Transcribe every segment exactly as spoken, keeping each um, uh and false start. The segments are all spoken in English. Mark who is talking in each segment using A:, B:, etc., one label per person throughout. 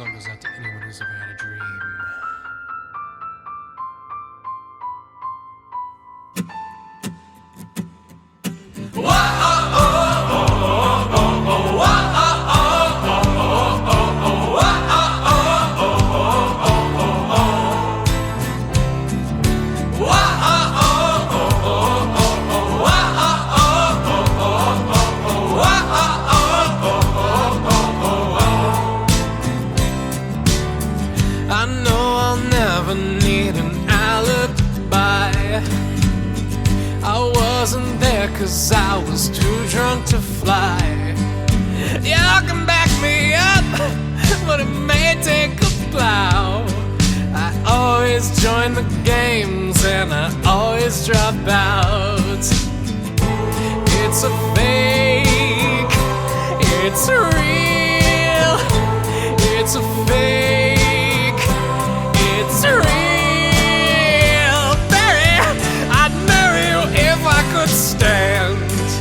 A: song goes out to anyone who's ever had a dream.
B: I know I'll never need an alibi. I wasn't there cause I was too drunk to fly. Y'all can back me up, but it may take a plow. I always join the games and I always drop out. It's a fake, it's real, it's a fake. It's real, Barry. I'd marry you if I could stand.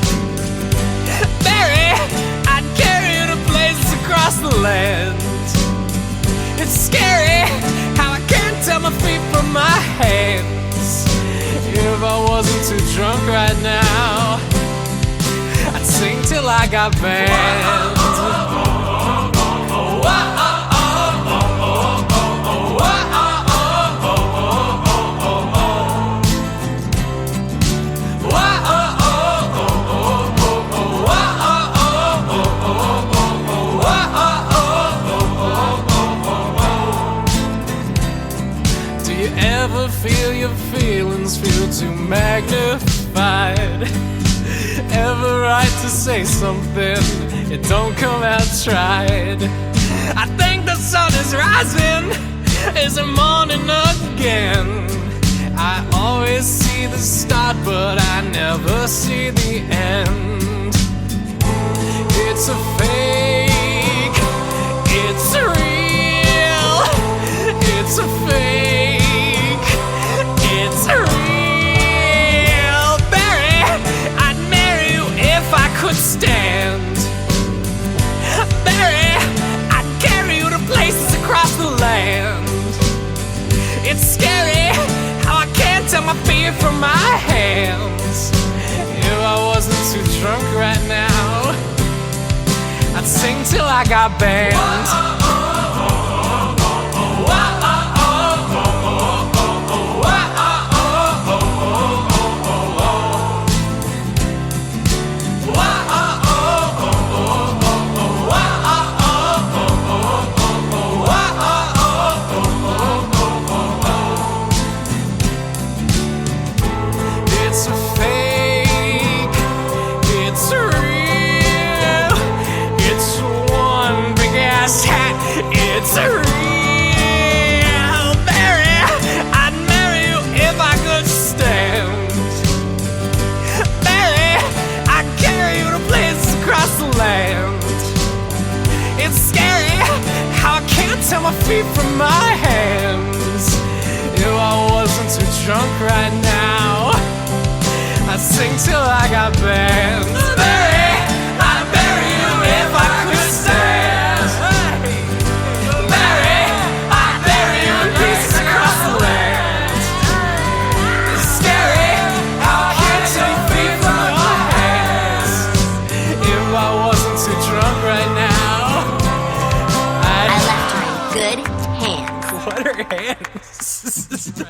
B: Barry, I'd carry you to places across the land. It's scary how I can't tell my feet from my hands. If I wasn't too drunk right now, I'd sing till I got banned. Ever feel your feelings feel too magnified? Ever right to say something, it don't come out tried? I think the sun is rising, is the morning again. I always see the start, but I never see the end. It's a fake, it's real, it's a fake. It's real, Barry. I'd marry you if I could stand. Barry, I'd carry you to places across the land. It's scary how I can't tell my fear from my hands. If I wasn't too drunk right now, I'd sing till I got banned. It's a fake, it's real, it's one big ass hat, it's real, Barry, I'd marry you if I could stand. Barry, I'd carry you to places across the land. It's scary how I can't tell my feet from my hands. If I wasn't too drunk right now, I'd sing till I got banned. Barry, I'd bury you if I could stand. Barry, I'd bury you in pieces across the land. It's scary how I can't tell your feet from your hands. If I wasn't too drunk right now, I'd...
C: I left her in good hands.
B: What are hands?